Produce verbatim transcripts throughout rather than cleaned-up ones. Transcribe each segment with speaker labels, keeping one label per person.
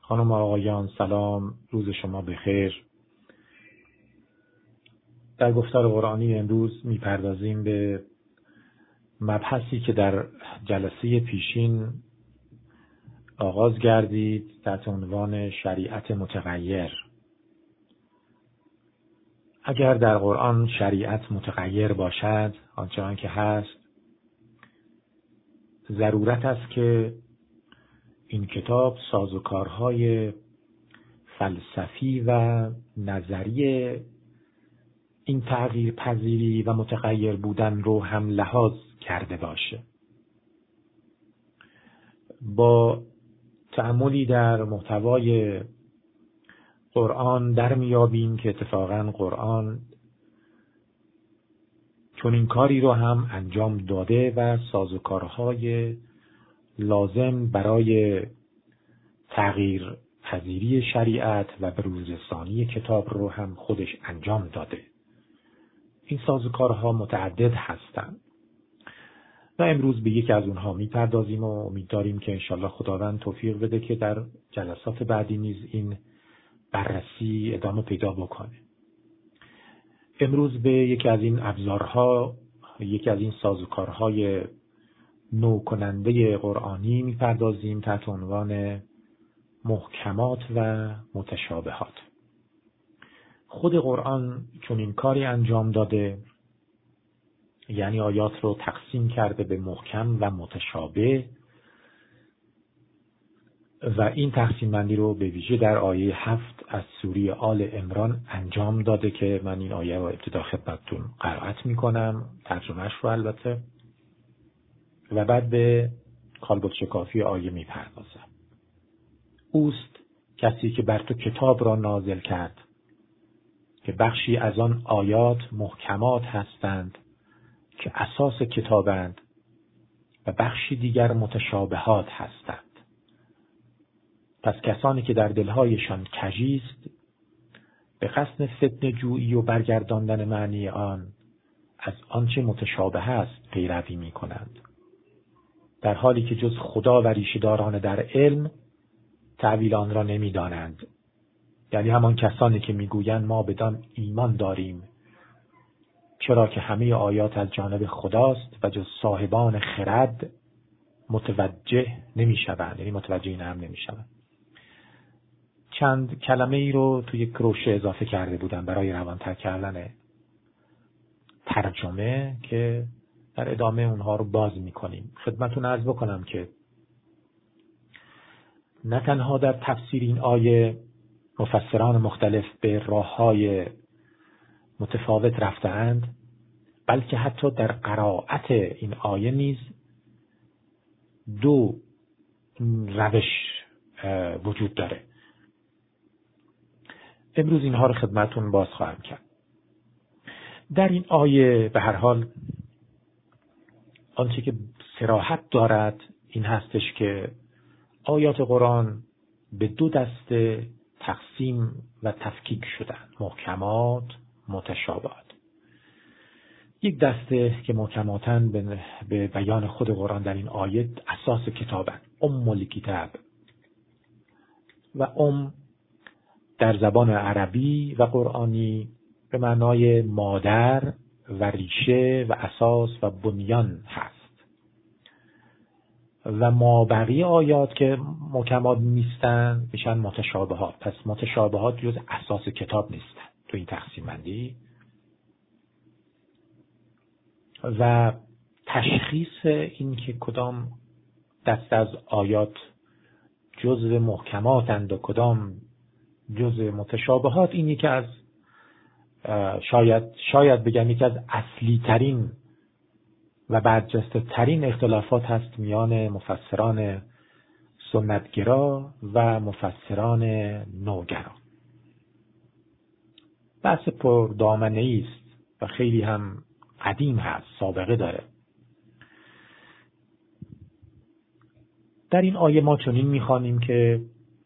Speaker 1: خانم و آقایان سلام، روز شما بخیر. در گفتار قرآنی امروز میپردازیم به مبحثی که در جلسه پیشین آغاز گردید تحت عنوان شریعت متغیر. اگر در قرآن شریعت متغیر باشد، آنچنان که هست، ضرورت است که این کتاب سازوکارهای فلسفی و نظری این تغییر پذیری و متغیر بودن رو هم لحاظ کرده باشه. با تأملی در محتوای قرآن در میابیم که اتفاقاً قرآن چون این کاری رو هم انجام داده و سازوکارهای لازم برای تغییر پذیری شریعت و بروزرسانی کتاب رو هم خودش انجام داده. این سازوکارها متعدد هستند و امروز به یکی از اونها میپردازیم و امید داریم که انشالله خداوند توفیق بده که در جلسات بعدی نیز این بررسی ادامه پیدا بکنه. امروز به یکی از این ابزارها، یکی از این سازوکارهای نو کننده قرآنی میپردازیم تحت عنوان محکمات و متشابهات. خود قرآن چون این کاری انجام داده، یعنی آیات رو تقسیم کرده به محکم و متشابه و این تقسیم بندی رو به ویژه در آیه هفت از سوره آل عمران انجام داده که من این آیه رو ابتدا خدمتتون قرائت میکنم، ترجمهش رو البته، و بعد به کالبد شکافی آیه میپردازم. اوست کسی که بر تو کتاب را نازل کرد که بخشی از آن آیات محکمات هستند که اساس کتابند و بخشی دیگر متشابهات هستند. پس کسانی که در دلهایشان کژی است به قصد فتنه جویی و برگرداندن معنی آن از آنچه متشابه است پیروی می کنند، در حالی که جز خدا و ریشه‌داران در علم تأویل آن را نمی دانند. یعنی همان کسانی که میگویند ما بدان ایمان داریم چرا که همه آیات از جانب خداست و جز صاحبان خرد متوجه نمی شوند، یعنی متوجه این هم نمی شوند. چند کلمه ای رو توی یک روشه اضافه کرده بودم برای روانتر کردن ترجمه که در ادامه اونها رو باز می کنیم. خدمتون عرض بکنم که نه تنها در تفسیر این آیه مفسران مختلف به راه‌های متفاوت رفته‌اند، بلکه حتی در قرائت این آیه نیز دو روش وجود داره. امروز اینها رو خدمتون باز خواهم کرد. در این آیه به هر حال آنچه که صراحت دارد این هستش که آیات قرآن به دو دسته تقسیم و تفکیک شدند: محکمات، متشابهات. یک دسته که محکماتن به بیان خود قرآن در این آیه اساس کتابند، ام الکتاب، و ام در زبان عربی و قرآنی به معنای مادر و ریشه و اساس و بنیان هست. و ما بقیه آیات که محکمات نیستن میشن متشابهات. پس متشابهات جز اساس کتاب نیستن تو این تقسیم بندی. و تشخیص این که کدام دست از آیات جزء محکماتند و کدام جزء متشابهات، این یکی از شاید شاید بگم یکی از اصلی ترین و برجسته ترین اختلافات هست میان مفسران سنتگرا و مفسران نوگرا. بحث پردامنه‌ای است و خیلی هم قدیم هست، سابقه داره. در این آیه ما چنین می‌خوانیم که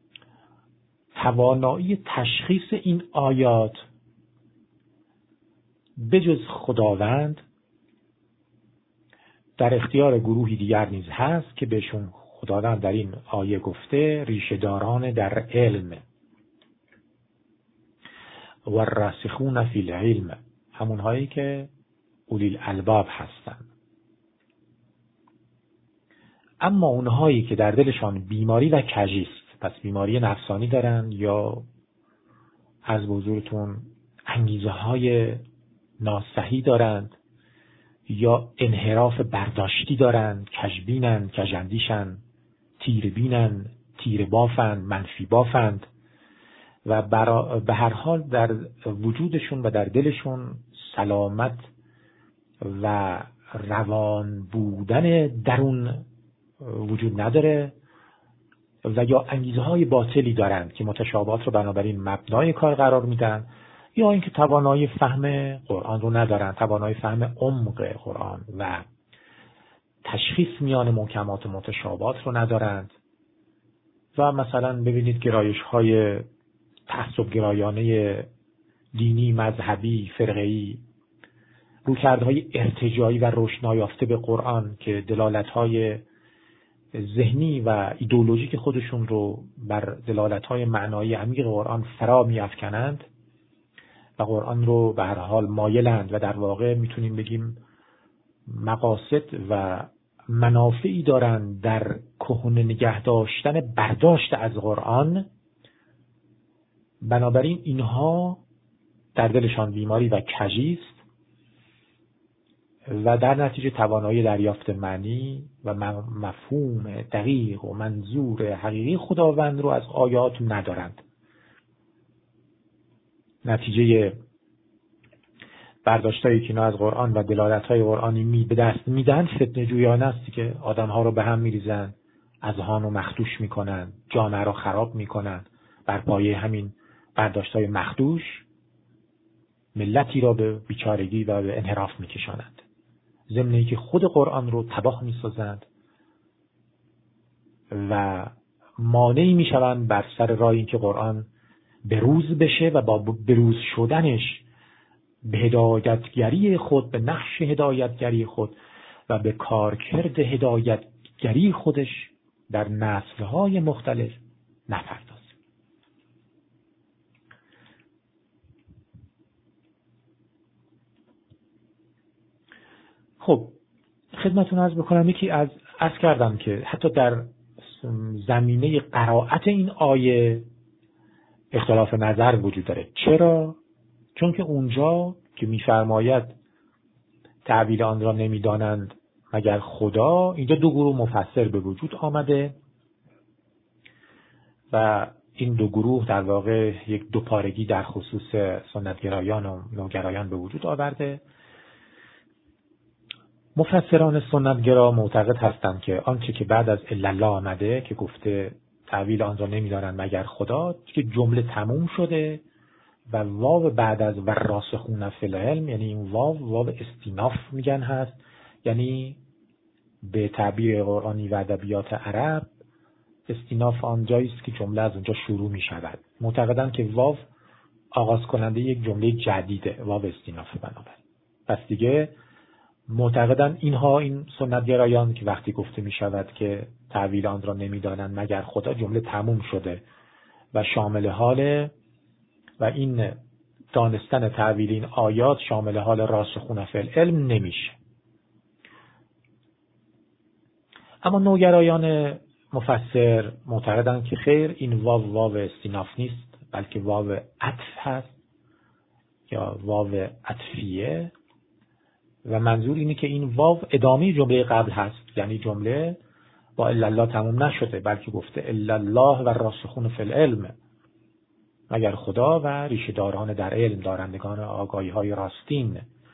Speaker 1: توانایی تشخیص این آیات بجز خداوند در اختیار گروهی دیگر نیز هست که بهشون خداوند در این آیه گفته ریشه داران در علم و الراسخون فی العلم، همونهایی که اولی الالباب هستند. اما اونهایی که در دلشان بیماری و کجی است، پس بیماری نفسانی دارن یا از حضورتون انگیزه های ناصحی دارند یا انحراف برداشتی دارند، کژبینند، کژاندیشند، تیربینند، تیر بافند، منفی بافند و به هر حال در وجودشون و در دلشون سلامت و روان بودن درون وجود نداره و یا انگیزه های باطلی دارند که متشابهات رو بنابراین مبنای کار قرار میدن، یا اینکه توانایی فهم قرآن رو ندارن، توانایی فهم عمق قرآن و تشخیص میان محکمات و متشابهات رو ندارند. و مثلا ببینید گرایش های تعصب گرایانه دینی، مذهبی، فرقه‌ای، رویکردهای ارتجاعی و رشد نیافته به قرآن که دلالت‌های ذهنی و ایدئولوژیک خودشون رو بر دلالت‌های معنایی عمیق قرآن فرا می‌افکنند و قرآن رو به هر حال مایلند و در واقع میتونیم بگیم مقاصد و منافعی دارند در کهنه نگه داشتن برداشت از قرآن. بنابراین اینها در دلشان بیماری و کجی است و در نتیجه توانایی دریافت معنی و مفهوم دقیق و منظور حقیقی خداوند رو از آیات ندارند. نتیجه برداشتایی که اینا از قرآن و دلالت‌های قرآنی می به دست میدن فتنه جویانه است که آدم‌ها رو به هم می‌ریزن، اذهان رو مخدوش می‌کنن، جامعه رو خراب می‌کنن، بر پایه همین برداشت‌های مخدوش ملتی را به بیچارگی و به انحراف می‌کشانند، ضمن اینکه خود قرآن رو تباه می‌سازند و مانعی می‌شوند بر سر راه اینکه قرآن بروز بشه و با بروز شدنش به هدایتگری خود، به نقش هدایتگری خود و به کارکرد هدایتگری خودش در نسل‌های مختلف نپردازه. خب خدمتتون عرض بکنم یکی از عرض کردم که حتی در زمینه قرائت این آیه اختلاف نظر وجود داره. چرا؟ چون که اونجا که می‌فرماید تعبیر آن را نمی‌دانند مگر خدا، اینجا دو گروه مفسر به وجود آمده و این دو گروه در واقع یک دوپارگی در خصوص سنتگرایان و نوگرایان به وجود آورده. مفسران سنتگرا معتقد هستند که آنچه که بعد از الا الله آمده که گفته تعبیر آن را نمی‌دانند مگر خدا، که جمله تموم شده و واو بعد از و راسخون فی العلم، یعنی این واو واو استیناف میگن هست، یعنی به تعبیر قرآنی و ادبیات عرب استیناف آنجایی است که جمله از اونجا شروع می شود. معتقدن که واو آغاز کننده یک جمله جدیده، واو استیناف. بنابراین پس دیگه معتقدن اینها، این سنت گرایان، که وقتی گفته می شود که تعبیر آن را نمی‌دانند مگر خدا، جمله تموم شده و شامل حال و این دانستن تعبیر این آیات شامل حال راسخون فی العلم نمیشه. اما نوگرایان مفسر معتقدند که خیر، این واو واو استیناف نیست، بلکه واو عطف هست یا واو عطفیه و منظور اینه که این واو ادامه جمله قبل هست، یعنی جمله با الا الله تموم نشده، بلکه گفته الا الله و راسخون فی العلم، مگر خدا و ریشه داران در علم، دارندگان آگاهی های راستین.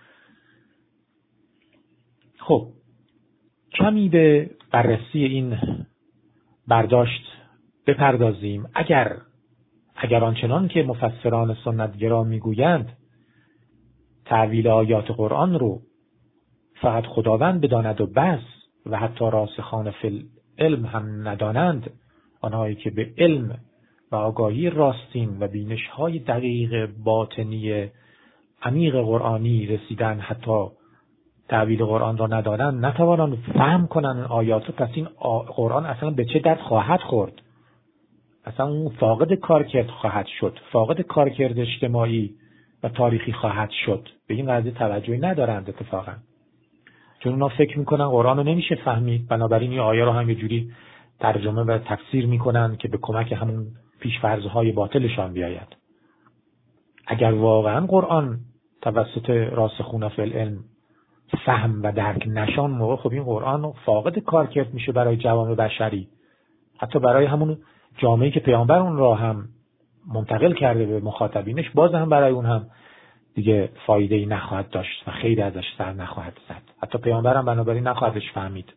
Speaker 1: خب کمی به بررسی این برداشت بپردازیم. اگر اگر آنچنان که مفسران سنتگرا میگویند تأویل آیات قرآن رو فقط خداوند بداند و بس و حتی راسخان فی العلم هم ندانند، آنهایی که به علم و آگاهی راستین و بینش‌های دقیق باطنی عمیق قرآنی رسیدن، حتی تعبیر قرآن را ندارن نتوانند فهم کنن آیات. پس این قرآن اصلا به چه درد خواهد خورد؟ اصلا اون فاقد کارکرد خواهد شد، فاقد کارکرد اجتماعی و تاریخی خواهد شد. به این قضیه توجهی ندارند اتفاقا، چون اونا فکر میکنن قرآن رو نمیشه فهمید، بنابراین این آیه رو هم یه جوری ترجمه و تفسیر میکنن که به کمک همون پیش‌فرض‌های باطلشان بیاید. اگر واقعا قرآن توسط راسخون فی العلم فهم و درک نشان موقع، خب این قرآن فاقد کارکرد میشه برای جوامع بشری، حتی برای همون جامعه‌ای که پیامبر اون را هم منتقل کرده به مخاطبینش، باز هم برای اون هم دیگه فایده‌ای نخواهد داشت و خیلی ازش سر نخواهد زد. حتی پیامبر هم بنابراین نخواهدش فهمید.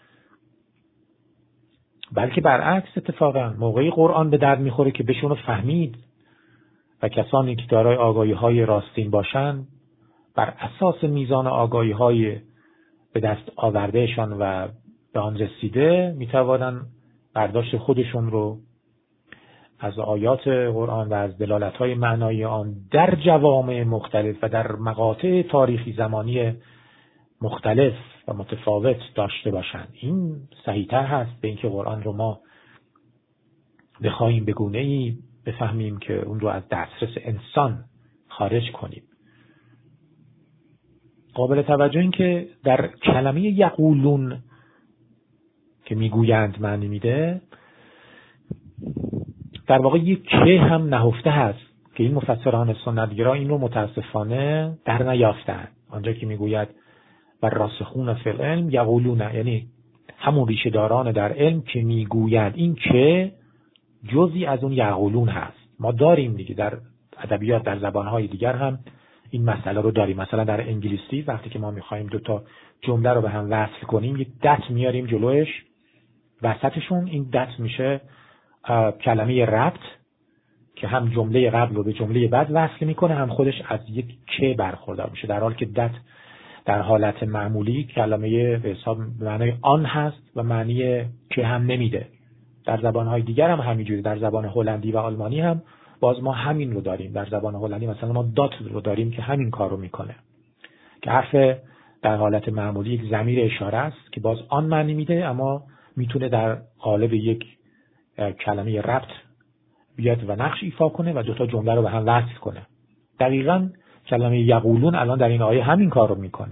Speaker 1: بلکه برعکس، اتفاقا موقعی قرآن به درد میخوره که بشون فهمید و کسانی که دارای آگاهی‌های راستین باشن بر اساس میزان آگاهی‌های به دست آوردهشان و به آن رسیده میتوانن برداشت خودشون رو از آیات قرآن و از دلالت‌های معنایی آن در جوامع مختلف و در مقاطع تاریخی زمانی مختلف و متفاوت داشته باشند. این صحیح‌تر هست به اینکه قرآن رو ما بخوایم به گونه‌ای بفهمیم که اون رو از دسترس انسان خارج کنیم. قابل توجه این که در کلمه یقولون که میگویند معنی میده، در واقع یک که هم نهفته هست که این مفسران سنتگرا این رو متاسفانه در نیافتند. آنجا که میگوید و راسخون فی العلم یقولون، یعنی همون ریشه داران در علم که میگویند، این که جزئی از اون یقولون هست. ما داریم دیگه در ادبیات در زبانهای دیگر هم این مسئله رو داریم. مثلا در انگلیسی وقتی که ما میخوایم دو تا جمله رو به هم وصل کنیم، یک دت میاریم جلوش، وسطشون این دت میشه کلمه ربط که هم جمله قبل رو به جمله بعد وصل میکنه، هم خودش از یک که برخوردار میشه، در حالی که دت در حالت معمولی کلمه به حساب معنی آن هست و معنی که هم نمیده. در زبانهای دیگر هم همینجوری، در زبان هلندی و آلمانی هم باز ما همین رو داریم. در زبان هلندی مثلا ما دات رو داریم که همین کار رو میکنه، که حرف در حالت معمولی یک ضمیر اشاره است که باز آن معنی میده، اما میتونه در قالب یک کلمه ربط بیاد و نقش ایفا کنه و دوتا جمله رو به هم وصل کنه. دقیقاً کلمه یقولون الان در این آیه همین کار رو میکنه.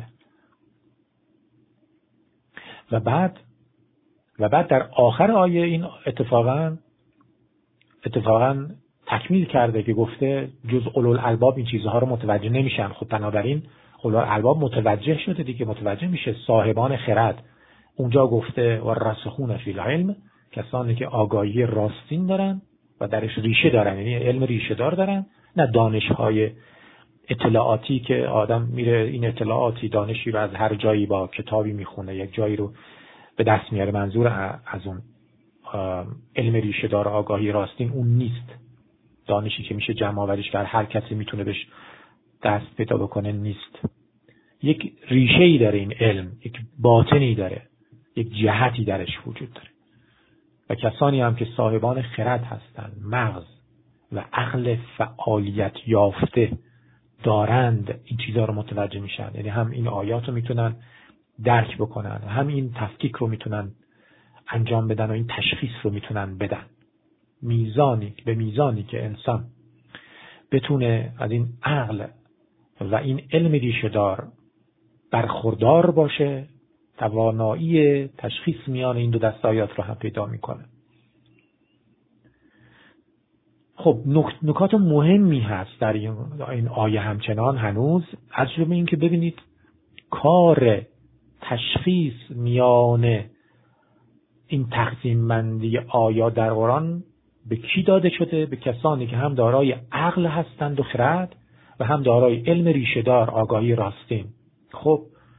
Speaker 1: و بعد و بعد در آخر آیه این اتفاقاً اتفاقاً تکمیل کرده که گفته جز اولوالالباب این چیزها رو متوجه نمیشن. خب بنابراین اولوالالباب متوجه شده دیگه، متوجه میشه. صاحبان خرد اونجا گفته و راسخون فی العلم، کسانی که آگاهی راستین دارن و درش ریشه دارن، یعنی علم ریشه دار دارن، نه دانش‌های اطلاعاتی که آدم میره این اطلاعاتی دانشی رو از هر جایی با کتابی میخونه، یک جایی رو به دست میاره. منظور از اون علم ریشه دار آگاهی راستین اون نیست. دانشی که میشه جمع آوریش کرد هر کسی میتونه بهش دست پیدا بکنه نیست. یک ریشه‌ای داره این علم، یک باطنی داره، یک جهتی درش وجود داره. و کسانی هم که صاحبان خرد هستند، مغز و عقل فعالیت یافته دارند، این چیزها رو متوجه میشن. یعنی هم این آیات رو میتونن درک بکنن، هم این تفکیک رو میتونن انجام بدن و این تشخیص رو میتونن بدن. میزانی به میزانی که انسان بتونه از این عقل و این علم ریشه دار برخوردار باشه، توانایی تشخیص میان این دو دسته آیات رو هم پیدا میکنه. خب نکات مهمی هست در این آیه همچنان هنوز، از جمله این که ببینید کار تشخیص میان این تقسیم بندی آیات در قرآن به کی داده شده؟ به کسانی که هم دارای عقل هستند و خرد و هم دارای علم ریشه دار آگاهی راستین. خب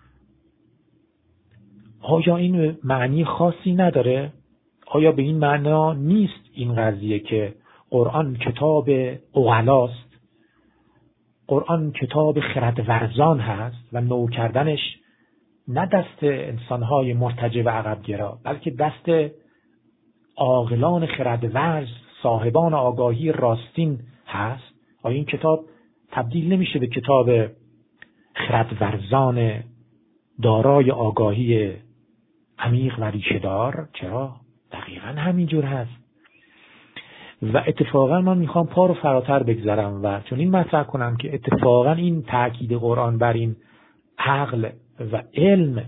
Speaker 1: آیا این معنی خاصی نداره؟ آیا به این معنا نیست این قضیه که قرآن کتاب عقلاست، قرآن کتاب خردورزان هست و نو کردنش نه دست انسانهای مرتجع و عقبگرا، بلکه دست عاقلان خردورز، صاحبان آگاهی راستین هست؟ آیا این کتاب تبدیل نمیشه به کتاب خردورزان دارای آگاهی عمیق و ریشه‌دار. چرا؟ دقیقاً همینجور هست. و اتفاقا من میخوام پا رو فراتر بگذارم و چون این مطرح کنم که اتفاقا این تأکید قرآن بر این عقل و علم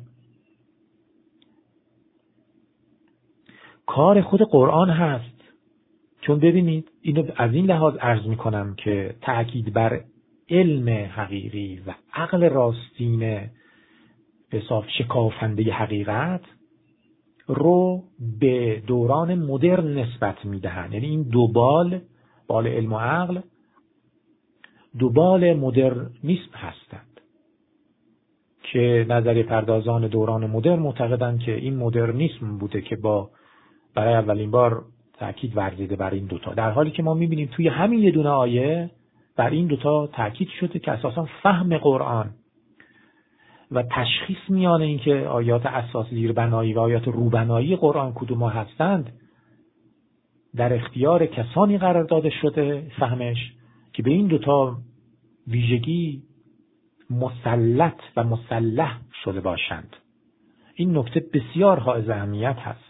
Speaker 1: کار خود قرآن هست. چون ببینید اینو از این لحاظ عرض میکنم که تأکید بر علم حقیقی و عقل راستین به صاف شکافنده حقیقت رو به دوران مدرن نسبت میدهند. یعنی این دو بال، بال علم و عقل، دو بال مدرنیسم هستند که نظریه پردازان دوران مدرن معتقدند که این مدرنیسم بوده که با برای اولین بار تأکید ورزیده بر این دوتا، در حالی که ما میبینیم توی همین یه دونه آیه بر این دوتا تأکید شده که اساسا فهم قرآن و تشخیص میان این که آیات اساس زیربنایی و آیات روبنایی قرآن کدوم هستند در اختیار کسانی قرار داده شده فهمش که به این دوتا ویژگی مسلط و مسلح شده باشند. این نکته بسیار حائز اهمیت هست.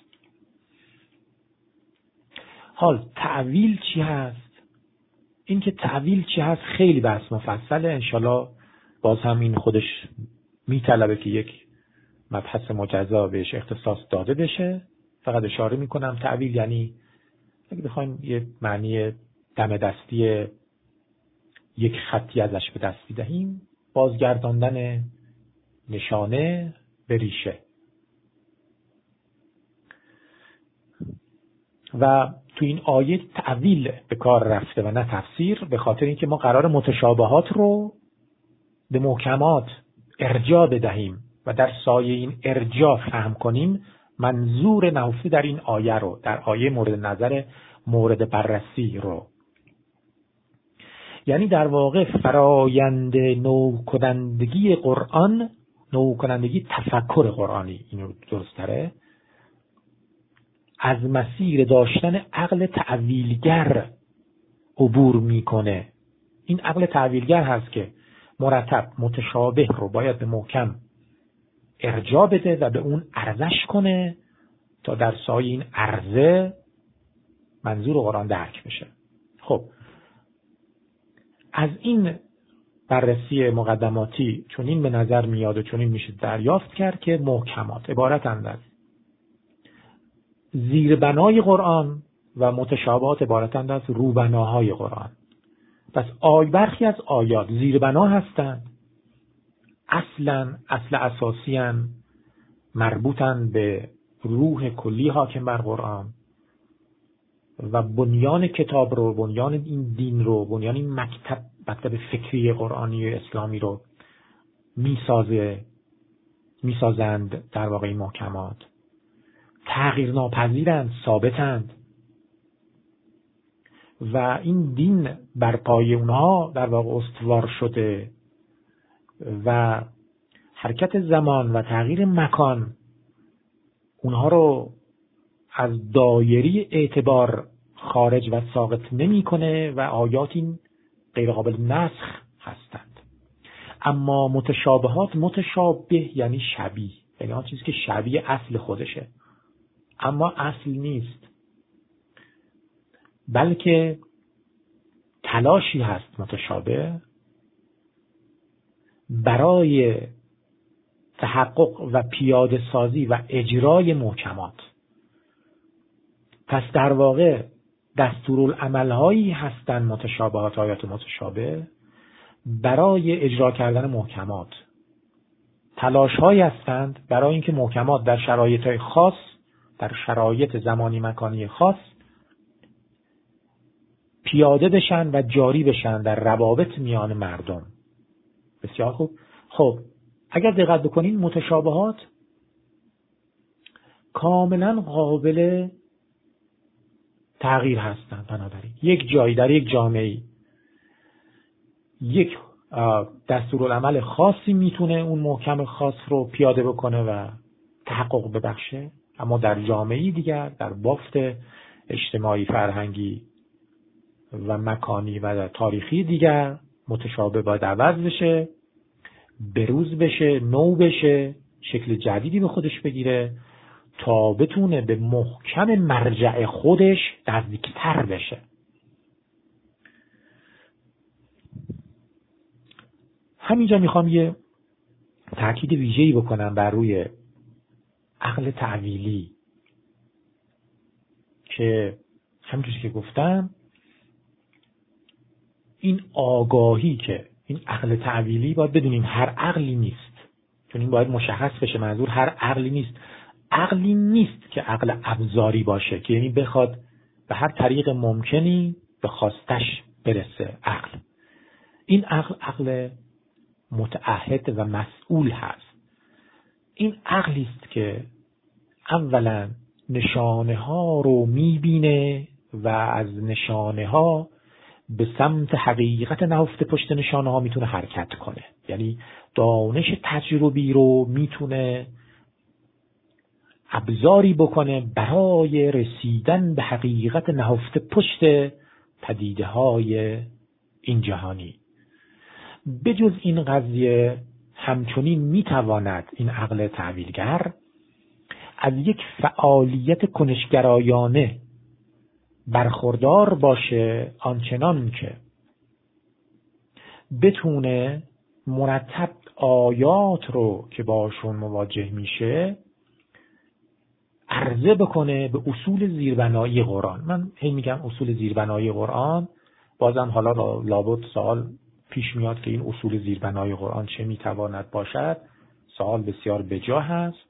Speaker 1: حال تعویل چی هست؟ این که تعویل چی هست خیلی بحث مفصله. انشالله باز هم این خودش میطلبه که یک مبحث مجزا بهش اختصاص داده بشه. فقط اشاره میکنم تعویل یعنی اگه بخوایم یه معنی دم دستی یک خطی ازش به دست بدهیم، بازگرداندن نشانه به ریشه. و تو این آیه تعویل به کار رفته و نه تفسیر، به خاطر اینکه ما قرار متشابهات رو به محکمات ارجاع بدهیم و در سایه این ارجاع فهم کنیم منظور نهفته در این آیه رو، در آیه مورد نظر مورد بررسی رو. یعنی در واقع فرایند نو کنندگی قرآن، نو کنندگی تفکر قرآنی، اینو درست تره، از مسیر داشتن عقل تعویلگر عبور میکنه. این عقل تعویلگر هست که مرتب متشابه رو باید به محکم ارجاع بده و به اون ارزش کنه تا در سایه این عرضه منظور قرآن درک بشه. خب از این بررسی مقدماتی چون این به نظر میاد و چون این میشه دریافت کرد که محکمات عبارتند از زیربنای قرآن و متشابهات عبارتند از روبناهای قرآن. پس آی برخی از آیات زیربنا هستند، اصلا اصل اساسیان مربوطن به روح کلی حاکم بر قرآن و بنیان کتاب رو، بنیان این دین رو، بنیان این مکتب مکتب فکری قرآنی و اسلامی رو میسازه میسازند. در واقع این محکمات تغییر ناپذیرند، ثابتند و این دین بر پای اونها در واقع استوار شده و حرکت زمان و تغییر مکان اونها رو از دایره اعتبار خارج و ساقط نمی‌کنه و آیات این غیر قابل نسخ هستند. اما متشابهات، متشابه یعنی شبیه، یعنی آن چیزی که شبیه اصل خودشه اما اصل نیست، بلکه تلاشی هست متشابه برای تحقق و پیاده سازی و اجرای محکمات. پس در واقع دستورالعمل‌هایی هستند متشابهات، آیات متشابه برای اجرا کردن محکمات، تلاش‌هایی هستند برای اینکه محکمات در شرایط خاص، در شرایط زمانی مکانی خاص پیاده بشن و جاری بشن در روابط میان مردم. بسیار خوب. خب اگر دقت بکنین متشابهات کاملا قابل تغییر هستند. بنابراین یک جایی در یک جامعه یک دستورالعمل خاصی میتونه اون محکم خاص رو پیاده بکنه و تحقق ببخشه، اما در جامعه دیگر، در بافت اجتماعی، فرهنگی و مکانی و تاریخی دیگر متشابه باید عوض بشه، بروز بشه، نو بشه شکل جدیدی به خودش بگیره تا بتونه به محکم مرجع خودش نزدیکتر بشه. همینجا میخوام یه تاکید ویژه‌ای بکنم بر روی عقل تعویلی که همونجوری که گفتم این آگاهی که این عقل تعویلی باید بدونیم هر عقلی نیست، چون این باید مشخص بشه. منظور هر عقلی نیست، عقلی نیست که عقل ابزاری باشه که یعنی بخواد به هر طریق ممکنی به خواستش برسه. عقل این عقل عقل متعهد و مسئول هست. این عقلی است که اولا نشانه ها رو میبینه و از نشانه ها به سمت حقیقت نهفته پشت نشانه ها میتونه حرکت کنه. یعنی دانش تجربی رو میتونه ابزاری بکنه برای رسیدن به حقیقت نهفته پشت پدیده های این جهانی. بجز این قضیه همچنین میتواند این عقل تعویلگر از یک فعالیت کنشگرایانه برخوردار باشه، آنچنان که بتونه مرتب آیات رو که باشون مواجه میشه عرضه بکنه به اصول زیربنایی قرآن. من هی میگم اصول زیربنایی قرآن، بازم حالا لابد سوال پیش میاد که این اصول زیربنایی قرآن چه میتواند باشد. سوال بسیار بجا هست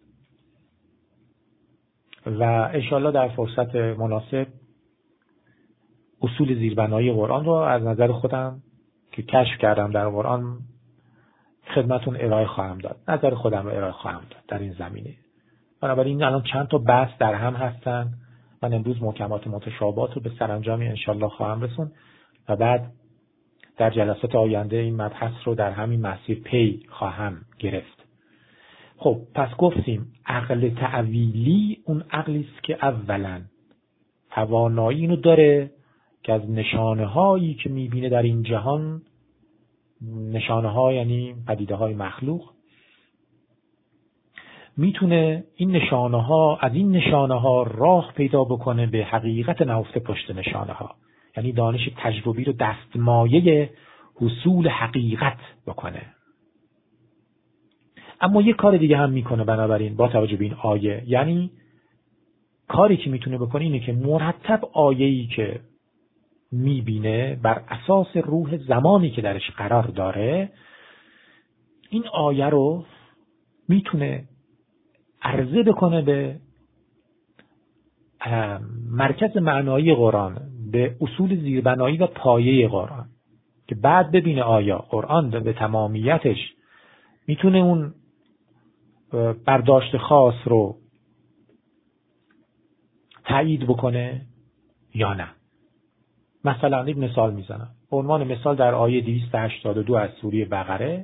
Speaker 1: و انشالله در فرصت مناسب اصول زیربنایی قرآن رو از نظر خودم که کشف کردم در قرآن خدمتون ارائه خواهم داد. نظر خودم رو ارائه خواهم داد در این زمینه. بنابراین الان چند تا بحث در هم هستن. من امروز محکمات متشابهات رو به سرانجامی انشالله خواهم رسون و بعد در جلسات آینده این مبحث رو در همین مسیر پی خواهم گرفت. خب پس گفتیم عقل تعویلی اون عقلی است که اولا توانایی اینو داره که از نشانه هایی که میبینه در این جهان، نشانه ها یعنی پدیده های مخلوق، میتونه این نشانه ها از این نشانه ها راه پیدا بکنه به حقیقت نهفته پشت نشانه ها. یعنی دانش تجربی رو دستمایه حصول حقیقت بکنه. اما یک کار دیگه هم میکنه بنابراین با توجه به این آیه، یعنی کاری که میتونه بکنه اینه که مرتب آیه‌ای که میبینه بر اساس روح زمانی که درش قرار داره این آیه رو میتونه عرضه بکنه به مرکز معنایی قرآن، به اصول زیربنایی و پایه قرآن، که بعد ببینه آیا قرآن به تمامیتش میتونه اون برداشت خاص رو تایید بکنه یا نه. مثلا یک مثال میزنم. به عنوان مثال در آیه دویست و هشتاد و دو از سوره بقره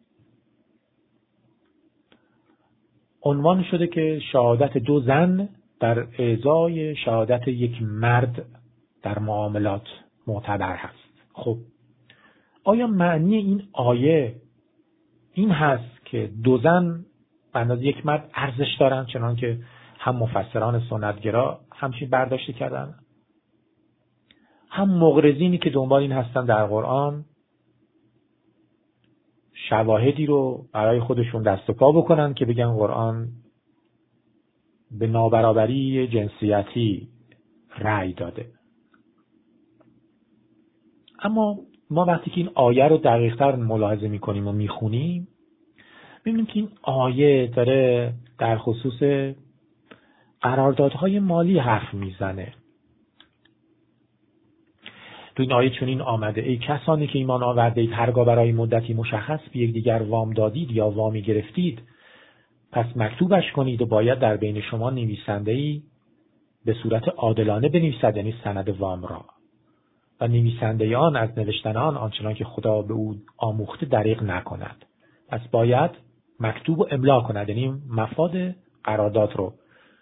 Speaker 1: عنوان شده که شهادت دو زن در ازای شهادت یک مرد در معاملات معتبر هست. خب آیا معنی این آیه این هست که دو زن به اندازه یک مرد ارزش دارن، چنان که هم مفسران سنتگرا همچین برداشت کردن، هم مغرضینی که دنبال این هستن در قرآن شواهدی رو برای خودشون دست و پا بکنن که بگن قرآن به نابرابری جنسیتی رأی داده؟ اما ما وقتی که این آیه رو دقیق‌تر ملاحظه می‌کنیم و می‌خونیم می‌بینیم که این آیه داره در خصوص قراردادهای مالی حرف میزنه. تو این آیه چنین آمده: ای کسانی که ایمان آورده اید، هرگاه برای مدتی مشخص به یکدیگر وام دادید یا وامی گرفتید، پس مکتوبش کنید و باید در بین شما نویسنده‌ای به صورت عادلانه بنویسد، یعنی سند وام را، و نویسنده آن از نوشتن آن آنچنان که خدا به او آموخته دریغ نکند. پس باید مکتوب و املا کند، یعنی مفاد قرارداد رو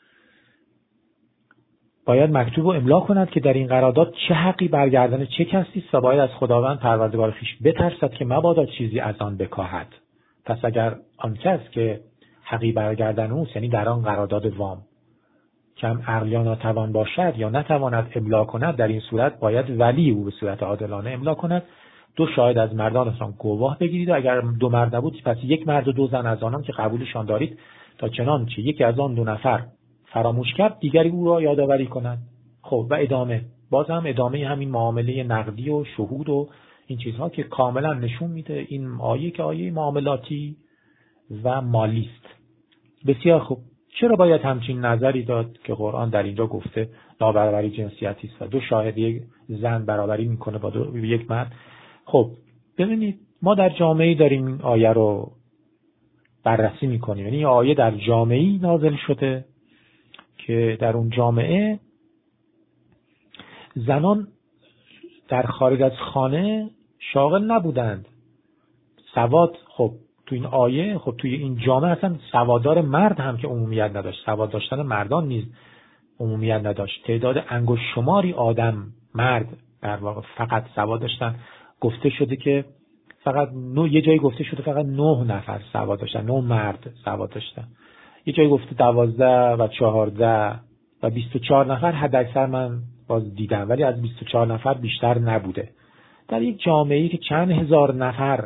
Speaker 1: باید مکتوب و املا کند که در این قرارداد چه حقی برگردن چه کسی است و باید از خداوند پروردگار خویش بترسد که مبادا چیزی از آن بکاهد. پس اگر آن کس که حقی برگردنوس یعنی در آن قرارداد وام. کم عقل یا ناتوان باشد یا نتواند ابلاغ کند، در این صورت باید ولی او به صورت عادلانه ابلاغ کند. دو شاهد از مردانتان گواه بگیرید و اگر دو مرد نبود پس یک مرد و دو زن از آنان که قبولشان دارید، تا چنانچه یکی از آن دو نفر فراموش کرد دیگری او را یادآوری کند. خب و ادامه، باز هم ادامه همین معامله نقدی و شهود و این چیزها که کاملا نشون میده این آیه که آیه معاملاتی و مالی است. بسیار خوب. چرا باید همچین نظری داد که قرآن در اینجا گفته نابرابری جنسیتی است و دو شاهد یک زن برابری میکنه با دو یک مرد؟ خب ببینید ما در جامعه داریم این آیه رو بررسی میکنیم. یعنی این آیه در جامعه‌ای نازل شده که در اون جامعه زنان در خارج از خانه شاغل نبودند. سواد خب تو این آیه، خب توی این جامعه اصلا سوادار مرد هم که عمومیت نداشت، سواد داشتن مردان نیز عمومیت نداشت. تعداد انگشت شماری آدم مرد در واقع فقط سواد داشتن. گفته شده که فقط نه، یه جایی گفته شده فقط نه نفر سواد داشتن، نه مرد سواد داشتن. یه جایی گفته دوازده و چهارده و بیست و چهار نفر حداکثر من باز دیدم، ولی از بیست و چهار نفر بیشتر نبوده. در یک جامعه‌ای که چند هزار نفر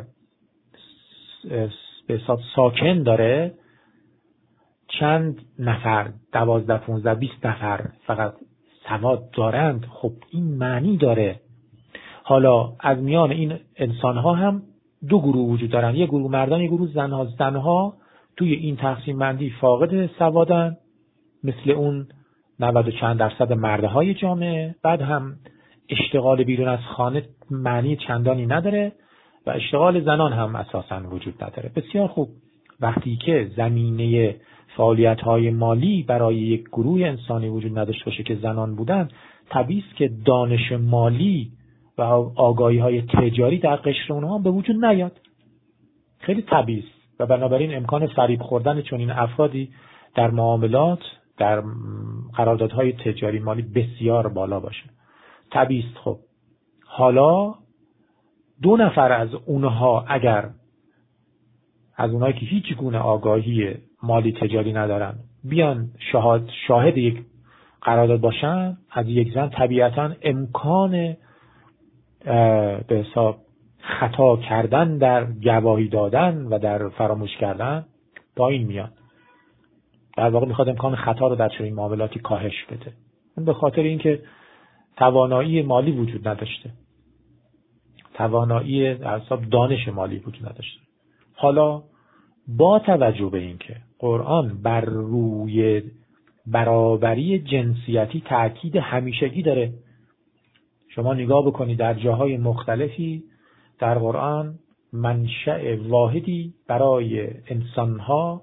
Speaker 1: به حساب ساکن داره، چند نفر دوازده پونزده بیست نفر فقط سواد دارند، خب این معنی داره. حالا از میان این انسان‌ها هم دو گروه وجود دارن، یک گروه مردان، یک گروه زن‌ها. زن‌ها توی این تقسیم بندی فاقد سوادن، مثل اون نود و چند درصد مردهای جامعه. بعد هم اشتغال بیرون از خانه معنی چندانی نداره و اشتغال زنان هم اساساً وجود نداره. بسیار خوب. وقتی که زمینه فعالیت‌های مالی برای یک گروه انسانی وجود نداشته باشه که زنان بودن، طبیعی است که دانش مالی و آگاهی‌های تجاری در قشر اونها به وجود نیاد. خیلی طبیعی است و بنابراین امکان فریب خوردن چنین افرادی در معاملات، در قراردادهای تجاری مالی بسیار بالا باشه. طبیعی است. خب حالا دو نفر از اونها اگر از اونایی که هیچ گونه آگاهی مالی تجاری ندارن بیان شاهد شاهد یک قرارداد باشن از یک زن، طبیعتاً امکان به حساب خطا کردن در گواهی دادن و در فراموش کردن پایین میاد. در واقع میخواد امکان خطا رو در چنین معاملاتی کاهش بده. اون به خاطر اینکه توانایی مالی وجود نداشته، توانایی در حساب دانش مالی وجود نداشته. حالا با توجه به اینکه قرآن بر روی برابری جنسیتی تأکید همیشگی داره، شما نگاه بکنید در جاهای مختلفی در قرآن منشأ واحدی برای انسانها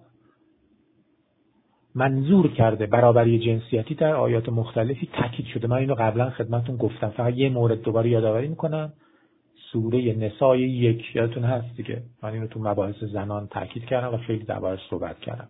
Speaker 1: منظور کرده، برابری جنسیتی در آیات مختلفی تاکید شده. من اینو قبلا خدمتتون گفتم، فقط یه مورد دوباره یادآوری میکنم. سوره نساء یک، یادتون هست دیگه، من اینو تو مباحث زنان تاکید کردم و خیلی دربارش صحبت کردم.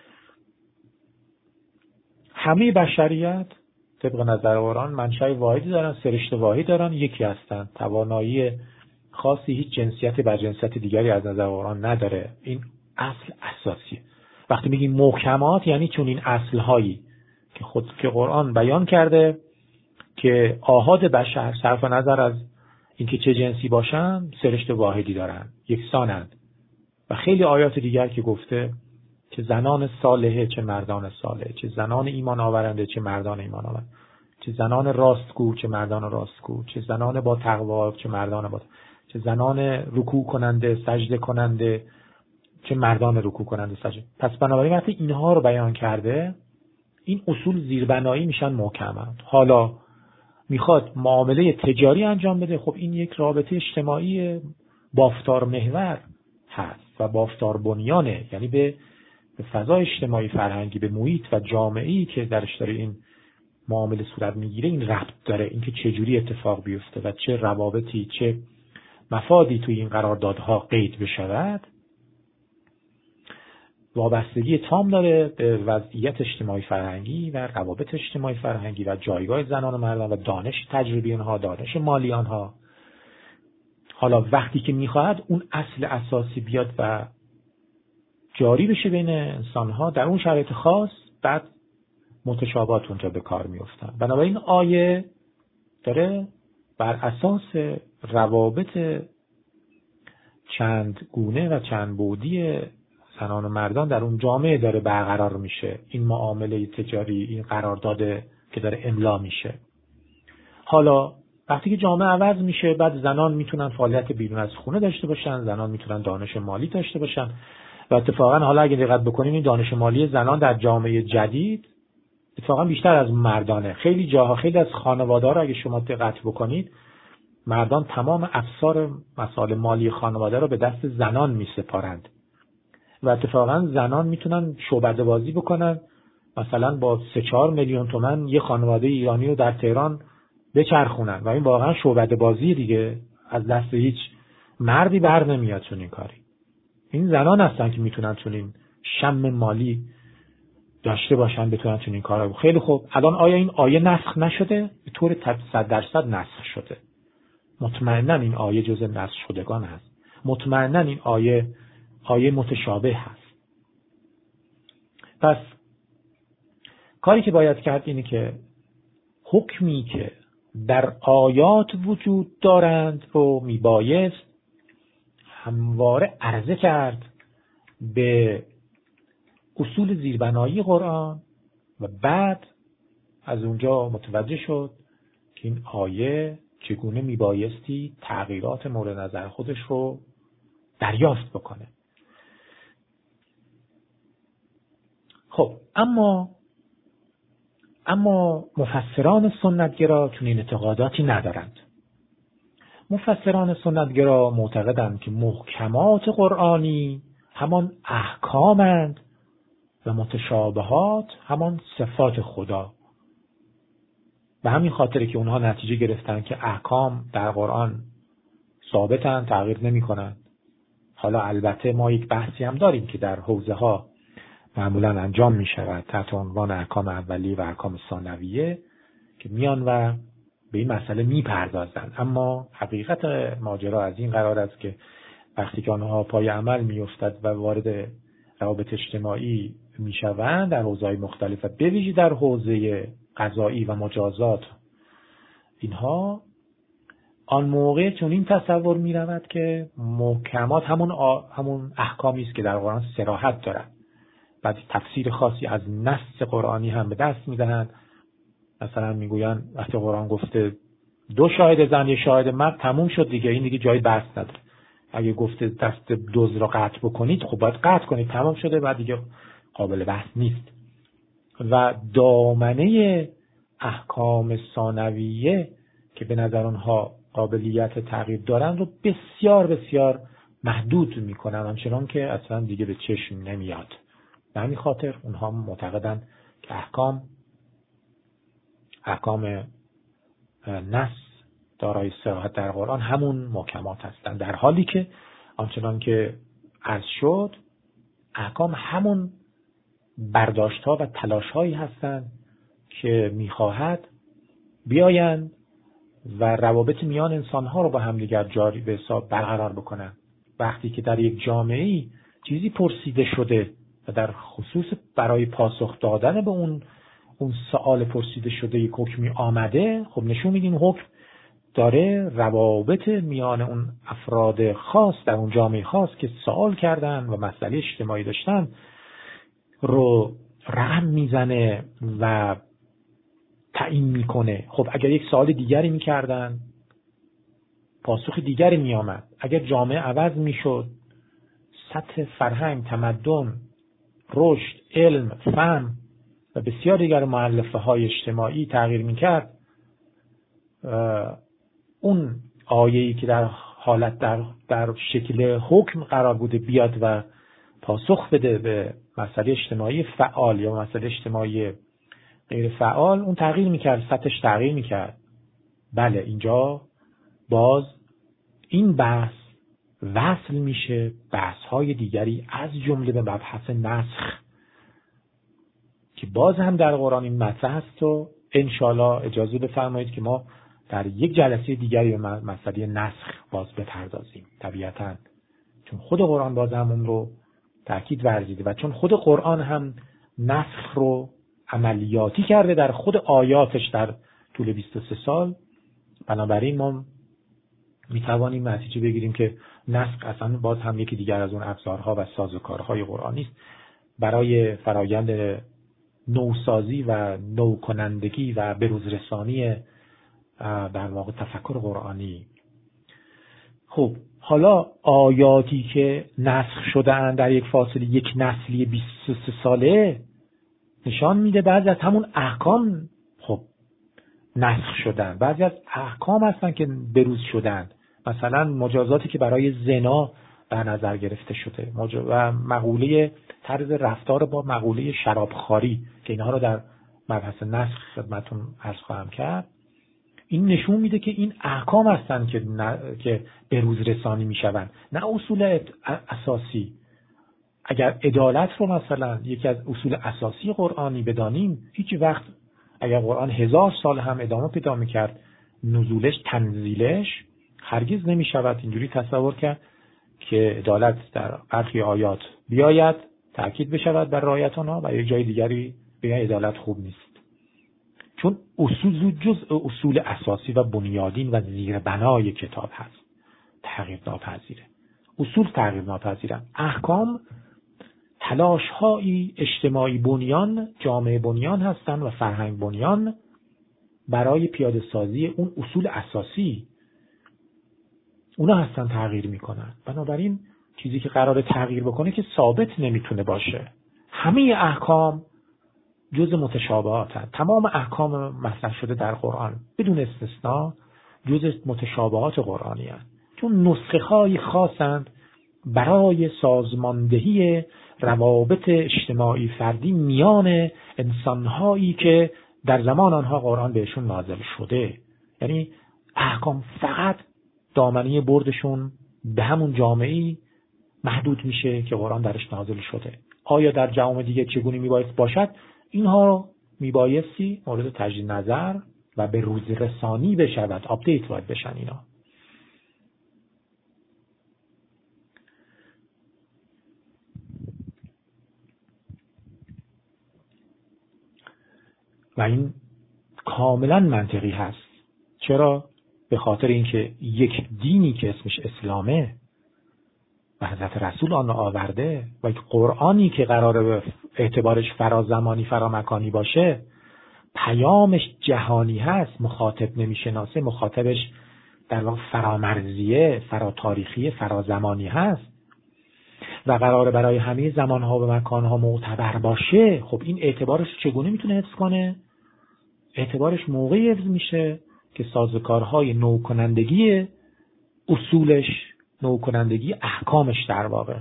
Speaker 1: همه بشریت طبق نظر قرآن منشأ واحدی دارن، سرشت واحدی دارن، یکی هستن. توانایی خاصی هیچ جنسیت بر جنسیت دیگری از نظر قرآن نداره. این اصل اساسیه. وقتی میگیم محکمات یعنی چون این اصل‌هایی که خود که قرآن بیان کرده که آحاد بشر صرف نظر از اینکه چه جنسی باشن سرشت واحدی دارن، یکسانند. و خیلی آیات دیگر که گفته که زنان صالحه چه مردان صالحه، چه زنان ایمان آورنده چه مردان ایمان آورنده، چه زنان راستگو چه مردان راستگو، چه زنان با تقوا چه مردان با تقوا، چه زنان رکوع کننده سجده کننده چه مردان رکوع کننده سجده. پس بنابراین وقتی اینها رو بیان کرده این اصول زیربنایی میشن محکمند. حالا میخواد معامله تجاری انجام بده، خب این یک رابطه اجتماعی بافتار محور هست و بافتار بنیانه، یعنی به به فضای اجتماعی فرهنگی، به محیط و جامعه‌ای که درش داره این معامله صورت میگیره این ربط داره، اینکه چه جوری اتفاق بیفته و چه روابطی چه مفادی توی این قراردادها قید بشود وابستگی تام داره به وضعیت اجتماعی فرهنگی و روابط اجتماعی فرهنگی و جایگاه زنان و مردان و دانش تجربی آنها، دانش مالی آنها. حالا وقتی که میخواهد اون اصل اساسی بیاد و جاری بشه بین انسان‌ها در اون شرایط خاص، بعد متشابهات اونجا به کار میافتن. بنابراین آیه داره بر اساس روابط چند گونه و چند بعدی زنان و مردان در اون جامعه داره برقرار میشه. این معامله تجاری، این قرارداد که داره امضا میشه. حالا وقتی که جامعه عوض میشه، بعد زنان میتونن فعالیت بیرون از خونه داشته باشن، زنان میتونن دانش مالی داشته باشن و اتفاقا حالا اگه دقت بکنیم این دانش مالی زنان در جامعه جدید اتفاقا بیشتر از مردانه. خیلی جاها، خیلی از خانواده‌ها رو اگه شما دقت بکنید، مردان تمام افسار مسائل مالی خانواده رو به دست زنان میسپارند و اتفاقا زنان میتونن شعبده بازی بکنن، مثلا با سه چهار میلیون تومان یه خانواده ایرانی رو در تهران بچرخونن و این واقعا شعبده بازی دیگه، از دست هیچ مردی بر نمیاد چون این کاری. این زنان هستن که میتونن چون این شم مالی داشته باشن، بتونن چون این کارا. خیلی خوب، الان آیا این آیه نسخ نشده؟ به طور صد درصد نسخ شده. مطمئنا این آیه جزء نسخ شدگان هست. مطمئنا این آیه آیه متشابه هست. پس کاری که باید کرد اینه که حکمی که در آیات وجود دارند رو میبایست همواره عرضه کرد به اصول زیربنایی قرآن و بعد از اونجا متوجه شد که این آیه چگونه میبایستی تغییرات مورد نظر خودش رو دریافت بکنه. خب اما اما مفسران سنتگرا چنین اعتقاداتی ندارند. مفسران سنتگرا معتقدند که محکمات قرآنی همان احکامند و متشابهات همان صفات خدا. به همین خاطره که اونها نتیجه گرفتن که احکام در قرآن ثابتن، تغییر نمی کنند. حالا البته ما یک بحثی هم داریم که در حوزه ها معمولا انجام می شود تحت عنوان احکام اولیه و احکام ثانویه که میان و به این مسئله می پردازن. اما حقیقت ماجرا از این قرار است که وقتی که آنها پای عمل می افتد و وارد روابط اجتماعی می شوند در حوزه‌های مختلف و به ویژه در حوزه قضایی و مجازات، اینها آن موقع چون این تصور می رود که محکمات همون آ... همون احکامی است که در قرآن صراحت دارد. بعد تفسیر خاصی از نص قرآنی هم به دست می دهند. مثلا می گویند وقتی قرآن گفته دو شاهد زن یه شاهد مرد تموم شد دیگه، این دیگه جای بحث نداره. اگه گفته دست دزد را قطع بکنید، خب باید قطع کنید، تمام شده، بعد دیگه قابل بحث نیست. و دامنه احکام ثانویه که به نظر آنها قابلیت تغییر دارند رو بسیار بسیار محدود میکنن، همچنان که اصلا دیگه به چشم نمیاد. به همین خاطر اونها معتقدند که احکام احکام نص دارای صراحت در قرآن همون محکمات هستند، در حالی که آنچنان که عرض شد احکام همون برداشت‌ها و تلاش‌هایی هستند که می‌خواهد بیایند و روابط میان انسان‌ها رو با همدیگر جاری به حساب برقرار بکنند. وقتی که در یک جامعه‌ای چیزی پرسیده شده و در خصوص برای پاسخ دادن به اون اون سوال پرسیده شده یک حکمی آمده، خب نشون میدین حکم داره روابط میان اون افراد خاص در اون جامعه خاص که سوال کردن و مسئله اجتماعی داشتن رو رقم میزنه و تعیین میکنه. خب اگر یک سوال دیگری میکردن پاسخ دیگری میآمد. اگر جامعه عوض میشد، سطح فرهنگ، تمدن، رشد، علم، فهم و بسیار دیگر مؤلفه های اجتماعی تغییر میکرد، اون آیه‌ای که در حالت در, در شکل حکم قرار بوده بیاد و پاسخ بده به مسئله اجتماعی فعال یا مسئله اجتماعی غیر فعال، اون تغییر میکرد، سطحش تغییر میکرد. بله، اینجا باز این بحث وصل میشه بحث های دیگری از جمله به مبحث نسخ که باز هم در قرآن این مطرح است و انشالله اجازه بفرمایید که ما در یک جلسه دیگری به مسئله نسخ باز بپردازیم. طبیعتاً چون خود قرآن باز هم اون رو تأکید ورزیده و چون خود قرآن هم نسخ رو عملیاتی کرده در خود آیاتش در طول بیست و سه سال، بنابراین ما میتوانیم نتیجه بگیریم که نسخ اصلا باز هم یکی دیگر از اون ابزارها و سازوکارهای قرآنی است برای فرایند نوسازی و نوکنندگی و بروزرسانی در واقع تفکر قرآنی. خب حالا آیاتی که نسخ شده‌اند در یک فاصله یک نسلی بیست و سه ساله نشان میده بعضی از همون احکام خب نسخ شدن، بعضی از احکام هستن که بروز شدن، مثلا مجازاتی که برای زنا در نظر گرفته شده و مقوله طرز رفتار با مقوله شرابخواری که اینها رو در مبحث نسخ خدمتون عرض خواهم کرد. این نشون میده که این احکام هستن که ن... که بروز رسانی میشوند، نه اصول اساسی. اگر عدالت رو مثلا یکی از اصول اساسی قرآنی بدانیم، هیچ وقت اگر قرآن هزار سال هم ادامه پیدا میکرد نزولش تنزیلش هرگز نمیشود اینجوری تصور کرد که عدالت در برخی آیات بیاید تأکید بشود بر رعایت آنها و یک جای دیگری بگن عدالت خوب نیست، چون اصول جزء اصول اساسی و بنیادین و زیربنای کتاب هست، تغییر ناپذیره. اصول تغییر ناپذیرن، احکام تلاش‌های اجتماعی بنیان، جامعه بنیان هستند و فرهنگ بنیان برای پیاده سازی اون اصول اساسی، اونا هستن تغییر میکنن. بنابراین چیزی که قراره تغییر بکنه که ثابت نمیتونه باشه. همه احکام جز متشابهات هست. تمام احکام مطرح شده در قرآن بدون استثناء جز متشابهات قرآنی هست، چون نسخه های خاصند برای سازماندهی روابط اجتماعی فردی میان انسانهایی که در زمان آنها قرآن بهشون نازل شده. یعنی احکام فقط دامنه بردشون به همون جامعه‌ای محدود میشه که قرآن درش نازل شده. آیا در جوامع دیگه چگونه میبایست باشد؟ اینها میبایستی مورد تجدید نظر و به روز رسانی بشود، آپدیت باید بشن اینا. و این کاملا منطقی هست. چرا؟ به خاطر اینکه یک دینی که اسمش اسلامه و حضرت رسول آن آورده و یک قرآنی که قراره به اعتبارش فرازمانی فرامکانی باشه، پیامش جهانی هست، مخاطب نمیشناسه، مخاطبش در واقع فرامرزیه، فراتاریخی، فرازمانی هست و قراره برای همه زمانها و مکانها معتبر باشه. خب این اعتبارش چگونه میتونه حفظ کنه؟ اعتبارش موقعی حفظ میشه که سازوکارهای نوکنندگی اصولش، نوکنندگی احکامش، در واقع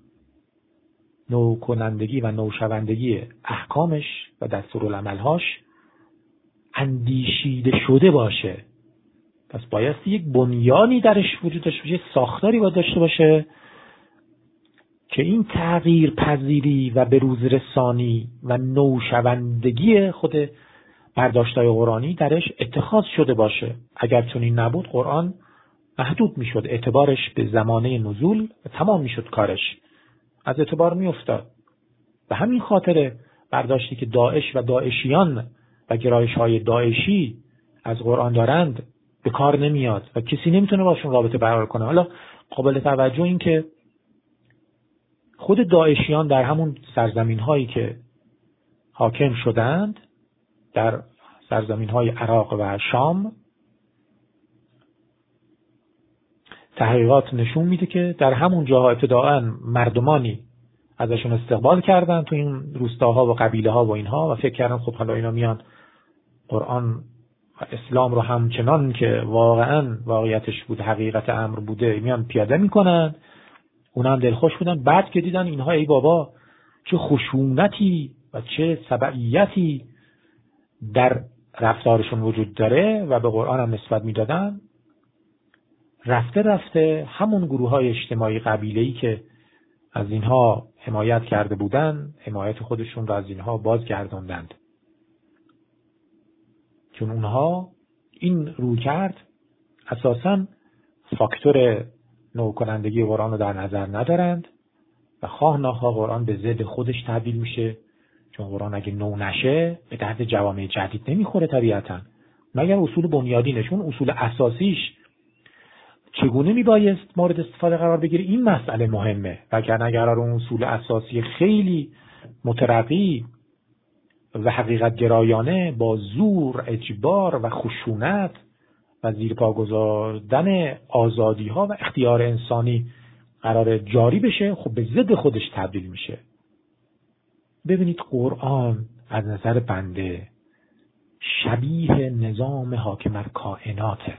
Speaker 1: نوکنندگی و نوشوندگی احکامش و دستورالعملهاش اندیشیده شده باشه. پس بایستی یک بنیانی درش وجود داشته باشه، ساختاری باید داشته باشه که این تغییر پذیری و بروز رسانی و نوشوندگی خود برداشت‌های قرآنی درش اتخاذ شده باشه. اگر چنین نبود قرآن محدود میشد، اعتبارش به زمانه نزول تمام میشد، کارش از اعتبار میافتاد. به همین خاطر برداشتی که داعش و داعشیان و گرایش‌های داعشی از قرآن دارند به کار نمیاد و کسی نمیتونه باشون رابطه برقرار کنه. حالا قابل توجه این که خود داعشیان در همون سرزمین‌هایی که حاکم شدند، در سرزمین‌های عراق و شام، تحقیقات نشون میده که در همون جاها ابتداءً مردمانی ازشون استقبال کردن تو این روستاها و قبیله ها و اینها و فکر کردن خب حالا اینا میان قرآن و اسلام رو همچنان که واقعاً واقعیتش بود، حقیقت امر بوده، میان پیاده میکنن. اونا هم دلخوش بودن. بعد که دیدن اینها ای بابا چه خشونتی و چه سبعیتی در رفتارشون وجود داره و به قرآن هم نسبت میدادن، رفته رفته همون گروه های اجتماعی قبیله‌ای که از اینها حمایت کرده بودن، حمایت خودشون رو از اینها بازگرداندند، چون اونها این رویکرد اساساً فاکتور نوکنندگی قرآن رو در نظر ندارند و خواه ناخواه قرآن به ضد خودش تبدیل میشه، چون قرآن اگه نو نشه به درد جوامع جدید نمیخوره طبیعتاً، مگر اصول بنیادینشون اصول اساسیش چگونه میبایست مورد استفاده قرار بگیره این مسئله مهمه. وگرنه اگر اون اصول اساسی خیلی مترقی و حقیقت گرایانه با زور، اجبار و خشونت و زیر پا گذاردن آزادی ها و اختیار انسانی قرار جاری بشه، خب به ضد خودش تبدیل میشه. ببینید قرآن از نظر بنده شبیه نظام حاکم بر کائناته.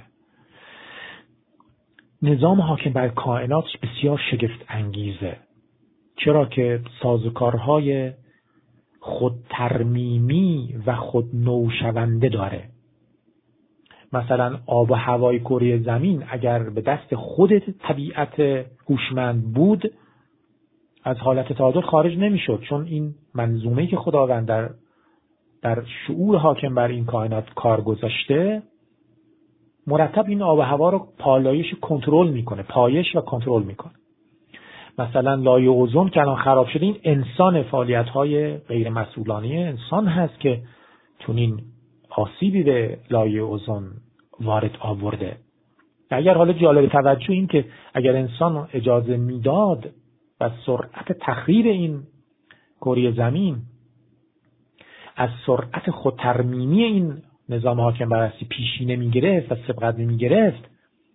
Speaker 1: نظام حاکم بر کائنات بسیار شگفت انگیزه، چرا که سازوکارهای خود ترمیمی و خود نوشونده داره. مثلا آب و هوای کره زمین اگر به دست خود طبیعت هوشمند بود از حالت تعادل خارج نمیشد، چون این منظومه‌ای که خداوند در در شعور حاکم بر این کائنات کار گذاشته مرتب این آب و هوا رو پالایش کنترل میکنه، پایش و کنترل میکنه. مثلا لایه اوزون که الان خراب شده، این انسان، فعالیت‌های غیر مسئولانه انسان هست که چنین آسیبی به لایه اوزون وارد آورده. اگر حالا جالب توجه این که اگر انسان اجازه میداد و سرعت تخریب این کره زمین از سرعت خودترمیمی این نظام حاکم بر هستی پیشی نمیگرفت و سبقت نمیگرفت،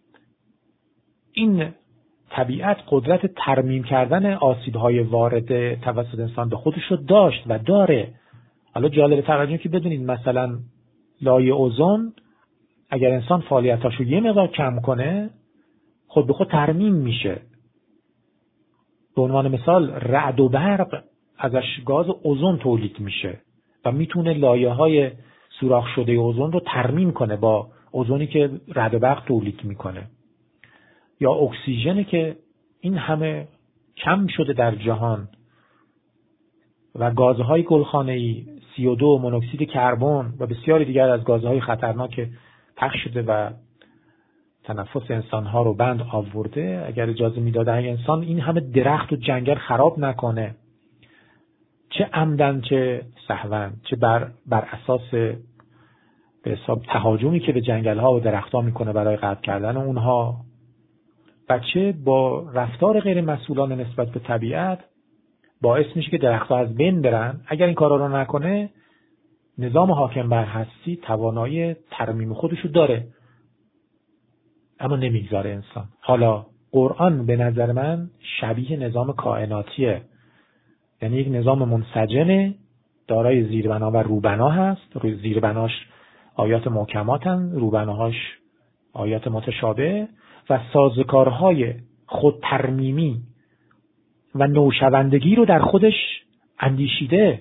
Speaker 1: این طبیعت قدرت ترمیم کردن آسیب‌های وارد توسط انسان به خودش رو داشت و داره. حالا جالب توجه که بدونید مثلا لایه اوزون اگر انسان فعالیتاش رو یه مقدار کم کنه خود به خود ترمیم میشه. به عنوان مثال رعد و برق ازش گاز اوزون تولید میشه و میتونه لایه‌های سوراخ شده اوزون رو ترمیم کنه با اوزونی که رعد و برق تولید میکنه. یا اکسیژنی که این همه کم شده در جهان و گازهای گلخانه‌ای، سی او دو، مونوکسید کربن و بسیاری دیگر از گازهای خطرناک پخش شده و تنفس انسانها رو بند آورده. اگر اجازه میداده انسان این همه درخت و جنگل خراب نکنه، چه عمدن چه سهوا، چه بر, بر اساس به حساب تهاجمی که به جنگل‌ها و درخت‌ها میکنه برای قطع کردن اونها، و چه با رفتار غیر مسئولانه نسبت به طبیعت باعث میشه که درخت‌ها از بین برن. اگر این کارا رو نکنه نظام حاکم بر هستی توانایی ترمیم خودشو داره اما نمیگذاره انسان. حالا قرآن به نظر من شبیه نظام کائناتیه، یعنی یک نظام منسجمه دارای زیربنا و روبنا هست. روی زیربناش آیات محکماتن، روبناهاش آیات متشابه و سازوکارهای خود ترمیمی و نوشوندگی رو در خودش اندیشیده.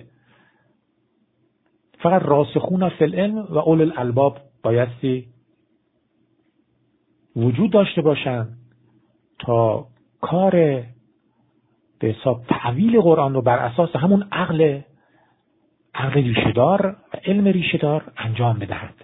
Speaker 1: فقط راسخون فی العلم و اولو الالباب بایستی وجود داشته باشن تا کار به حساب تعویل قرآن رو بر اساس همون عقل عقل ریشه‌دار و علم ریشه‌دار انجام بدهند.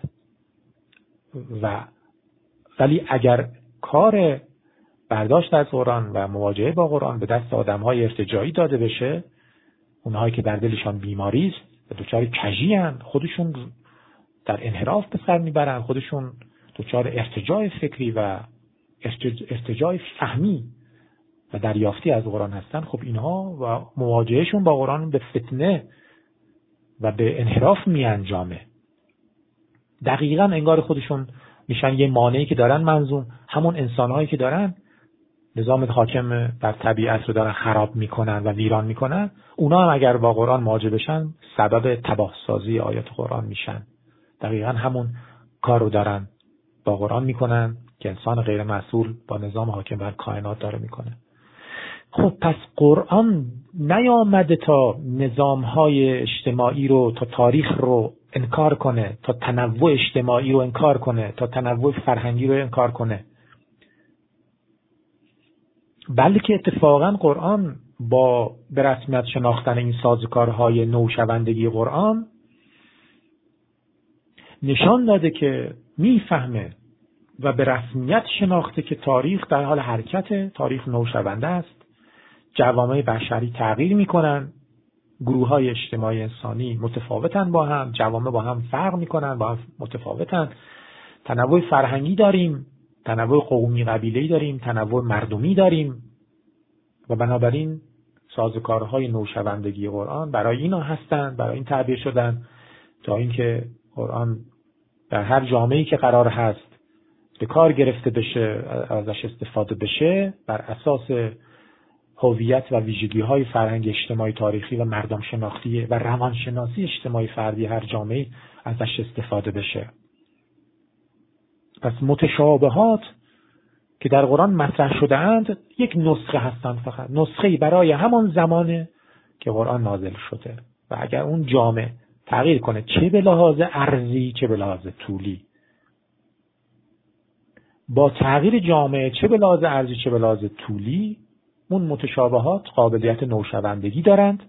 Speaker 1: و ولی اگر کار برداشت از قرآن و مواجهه با قرآن به دست آدم‌های ارتجاعی داده بشه، اونهایی که در دلشان بیماری است و دچار کژی اند، خودشون در انحراف به سر میبرن، خودشون دچار ارتجاع فکری و ارتجاع فهمی و دریافتی از قرآن هستن، خب اینها و مواجههشون با قرآن به فتنه و به انحراف می انجامه. دقیقاً انگار خودشون میشن یه مانعی که دارن منظوم، همون انسانهایی که دارن نظام حاکم بر طبیعت رو دارن خراب میکنن و ویران میکنن، اونا هم اگر با قرآن مواجه بشن سبب تباه سازی آیات قرآن میشن. دقیقاً همون کار رو دارن با قرآن میکنن که انسان غیر مسئول با نظام حاکم بر کائنات داره میکنه. خب پس قرآن نیامده تا نظام‌های اجتماعی رو، تا تاریخ رو انکار کنه، تا تنوع اجتماعی رو انکار کنه، تا تنوع فرهنگی رو انکار کنه، بلکه اتفاقاً قرآن با به رسمیت شناختن این سازوکارهای نوشوندگی قرآن نشان داده که میفهمه و به رسمیت شناخته که تاریخ در حال حرکت، تاریخ نوشونده است، جوامع بشری تغییر میکنن، گروه های اجتماعی انسانی متفاوتن با هم، جوامع با هم فرق میکنن، با هم متفاوتن، تنوع فرهنگی داریم، تنوع قومی قبیله‌ای داریم، تنوع مردمی داریم و بنابراین سازوکارهای نوشوندگی قرآن برای اینا هستند، برای این تعبیر شدن تا اینکه قرآن در هر جامعه‌ای که قرار هست به کار گرفته بشه، ازش استفاده بشه، بر اساس هویت و ویژگی‌های فرهنگ اجتماعی تاریخی و مردم شناختی و روانشناسی اجتماعی فردی هر جامعه ازش استفاده بشه. پس متشابهات که در قرآن مطرح شده اند یک نسخه هستند، فقط نسخه‌ای برای همان زمانه که قرآن نازل شده و اگر اون جامعه تغییر کنه، چه به لحاظ عرضی چه به لحاظ طولی، با تغییر جامعه چه به لحاظ عرضی چه به لحاظ طولی، اون متشابهات قابلیت نوشوندگی دارند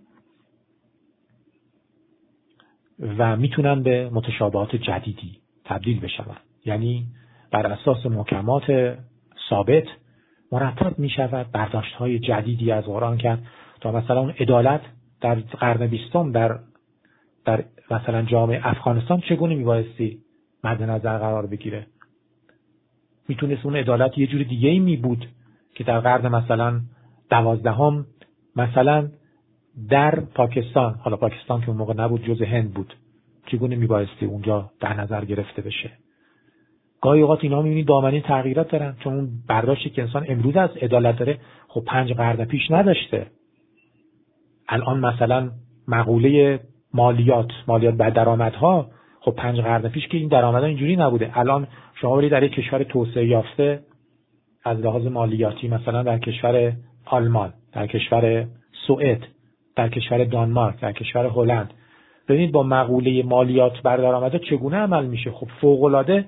Speaker 1: و میتونن به متشابهات جدیدی تبدیل بشن. یعنی بر اساس محکمات ثابت مرتب میشود برداشت های جدیدی از قرآن کرد تا مثلا اون عدالت در قرن بیستم در در مثلا جامعه افغانستان چگونه میبایستی مد نظر قرار بگیره. میتونست اون عدالت یه جور دیگه ای می بود که در قرن مثلا دوازدهم مثلا در پاکستان، حالا پاکستان که اون موقع نبود جز هند بود، چگونه میبایستی اونجا در نظر گرفته بشه. گاهی اوقات اینا میبینید دامنه تغییرات دارن، چون اون برداشتی که انسان امروز از عدالت داره خب پنج قرن پیش نداشته. الان مثلا مقوله مالیات مالیات بر درآمدها، خب پنج قرن پیش که این درآمدها اینجوری نبوده. الان شما برید در یک کشور توسعه یافته از لحاظ مالیاتی، مثلا در کشور آلمان، در کشور سوئد، در کشور دانمارک، در کشور هلند، ببینید با مقوله مالیات بر درآمدها چگونه عمل میشه. خب فوق‌العاده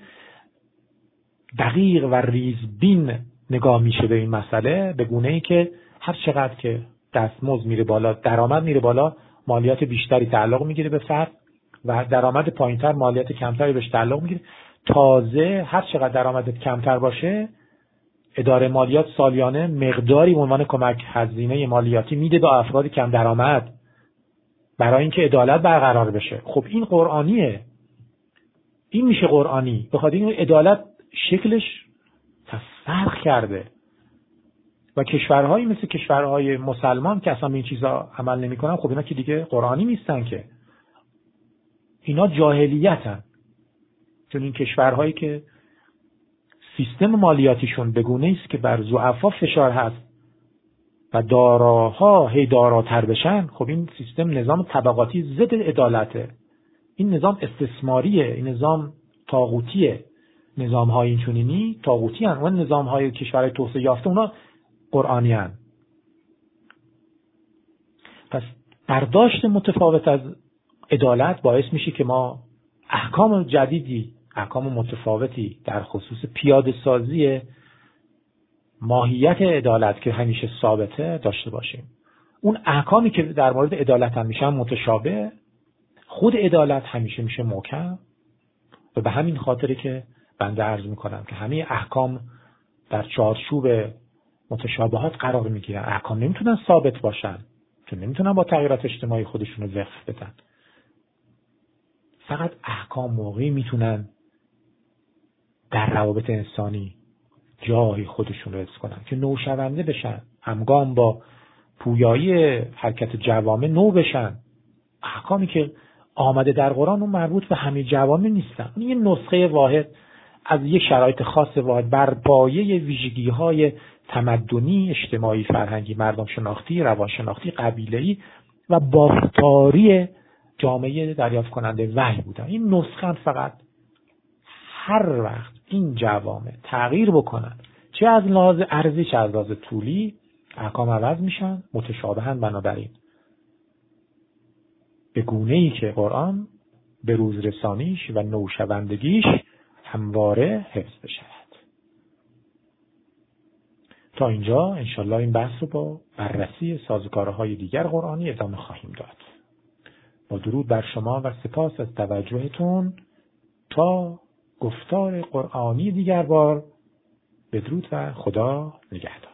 Speaker 1: دقیق و ریزبین نگاه میشه به این مسئله، به گونه‌ای که هر چقدر که دستمزد میره بالا، درآمد میره بالا، مالیات بیشتری تعلق میگیره به فرد و درآمد پایینتر مالیات کمتری بهش تعلق میگیره. تازه هر چقدر درآمدت کمتر باشه، اداره مالیات سالیانه مقداری به عنوان کمک هزینه مالیاتی میده به افراد کم درآمد برای اینکه عدالت برقرار بشه. خب این قرآنیه، این میشه قرآنی. بخاطر این عدالت شکلش فرق کرده و کشورهایی مثل کشورهای مسلمان که اصلا این چیزا عمل نمیکنن، خب اینا که دیگه قرآنی نیستن، که اینا جاهلیتن. چون این کشورهایی که سیستم مالیاتیشون به گونه‌ای است که بر ضعفا فشار هست و داراها هی داراتر بشن، خب این سیستم نظام طبقاتی ضد عدالته، این نظام استثماریه، این نظام طاغوتیه. نظام‌های اینچنینی طاغوتی هستند و نظام‌های کشورهای توسعه یافته اونا قرآنی هستند. پس برداشت متفاوت از عدالت باعث میشه که ما احکام جدیدی، احکام متفاوتی در خصوص پیاده سازی ماهیت عدالت که همیشه ثابته داشته باشیم. اون احکامی که در مورد عدالت هم میشن متشابه، خود عدالت همیشه میشه محکم و به همین خاطره که بنده عرض میکنم که همه احکام در چارچوب متشابهات قرار میگیرن. احکام نمیتونن ثابت باشن چون نمیتونن با تغییرات اجتماعی خودشون رو وقف بدن. فقط احکام موقعی میتونن در روابط انسانی جای خودشون رو حفظ کنن که نوشونده بشن، همگام با پویایی حرکت جوامع نو بشن. احکامی که آمده در قرآن اون مربوط به همه جوامع نیستن، اون یه نسخه واحد از یک شرایط خاص واحد بر پایه ویژگی‌های تمدنی، اجتماعی، فرهنگی، مردم شناختی، روانشناختی، قبیله‌ای و بافتاری جامعه دریافت کننده وحی بودن. این نسخه فقط هر وقت این جوامع تغییر بکنن، چه از لحاظ ارزی چه از لحاظ طولی، احکام عوض میشن، متشابهن. بنابراین به گونه‌ای که قرآن به روز رسانیش و نوشوندگیش همواره حفظ بشود. تا اینجا انشالله این بحث رو با بررسی سازوکارهای دیگر قرآنی ادامه خواهیم داد. با درود بر شما و سپاس از توجهتون. تا گفتار قرآنی دیگر بار، بدرود و خدا نگهدار.